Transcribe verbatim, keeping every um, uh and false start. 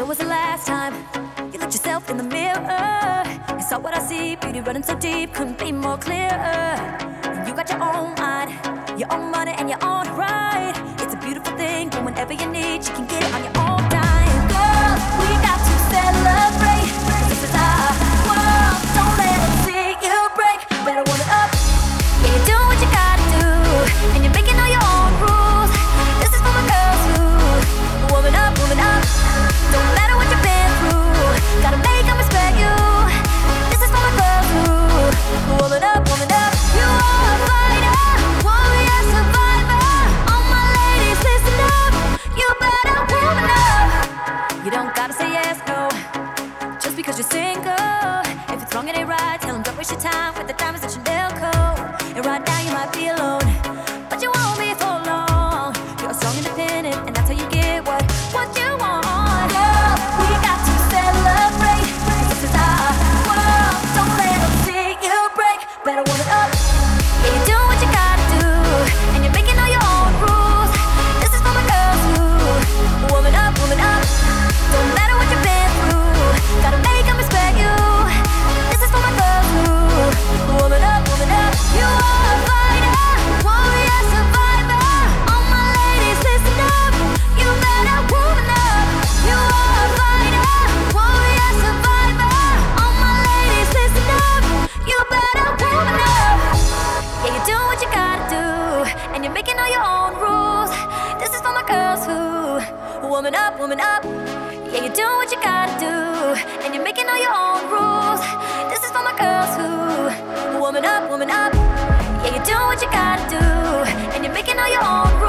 When was the last time you looked yourself in the mirror? You saw what I see, beauty running so deep, couldn't be more clearer. You got your own mind, your own money and your own right. It's a beautiful thing, and whenever you need, you can get it on your own time. Girl, we got to celebrate. This is our world, don't let them see you break. Better warm it up, yeah, you're doing what you gotta do, and you're making all your own rules. This is for my girls who warm it up, warm it up. Don't matter what you've been through, gotta make them respect you. This is for my girls who warm it up, warm it up. You are a fighter, warrior, survivor. All my ladies, listen up. You better warm it up. You don't gotta say yes, no, just because you're single. If it's wrong, it ain't right. Tell them don't waste your time with the diamonds that Chanel coat. And right now you might be alone, but you won't be for long. You're strong, independent, and that's how you get what what you want. Girl, we got to celebrate. This is our world. Don't let them see you break. Better warm it up. Yeah, you're doing what you gotta do, and you're making all your own rules. This is for my girls who warm it up, warm it up. Don't matter what you've been through, gotta make them respect you. This is for my girls who warm it up, warm it up. You are a fighter, warrior, survivor. All my ladies, listen up. You better warm it up. You are a fighter, warrior, survivor. All my ladies, listen up. You better warm it up. Yeah, you're doing what you gotta do, and you're making all your own rules. This is for my girls who warm it up, warm it up. Yeah, you're doing what you gotta do, and you're making all your own rules. This is for my girls who warm it up, warm it up. Yeah, you're doing what you gotta do, and you're making all your own rules.